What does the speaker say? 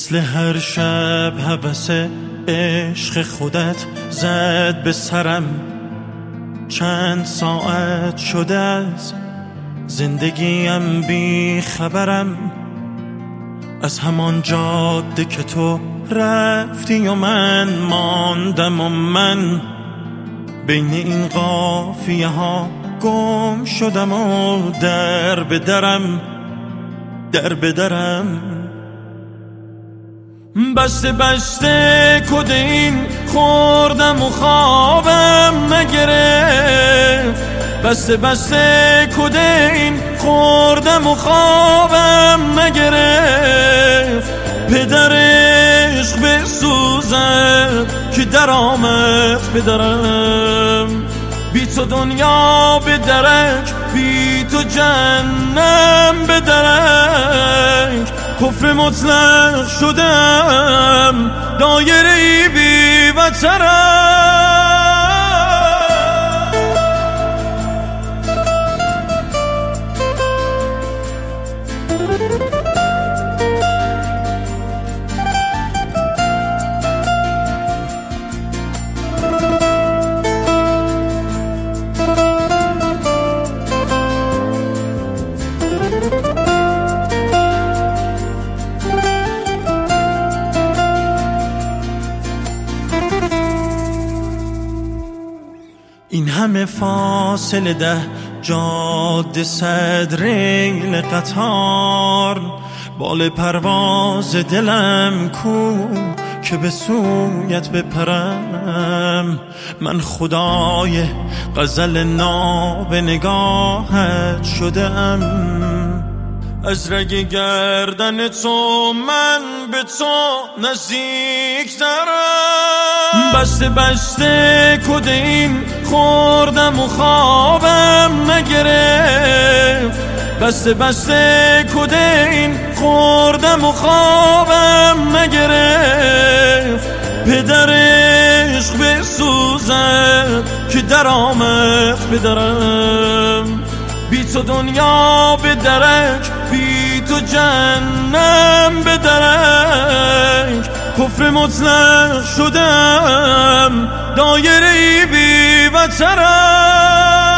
مثل هر شب هوس عشق خودت زد به سرم. چند ساعت شده از زندگیم بی خبرم، از همان جاده که تو رفتی و من ماندم و من بین این قافیه ها گم شدم و در به درم بسته کد این خوردم و خوابم نگرفت. بسته کد این خوردم و خوابم نگرفت. پدر عشق بسوزد که در آمد پدرم. بی تو دنیا به درک، بی تو جهنم به درک. کفر مطلق شدم، دایره‌ای بی بترم. این همه فاصله 10 جاده 100 ریل قطار. بال پرواز دلم کو که به سویت بپرم. من خدای غزل ناب نگاهت شدم. از رگ گردن تو من به تو نزدیکترم. بسته کد این خوردم و خوابم نگرفت. بسته کد این خوردم و خوابم نگرفت. پدر عشق بسوزد که در آمد پدرم. بی تو دنیا به درک، بی تو جهنم به درک. کفر مطلق شدم، دایره‌ای بی بترم.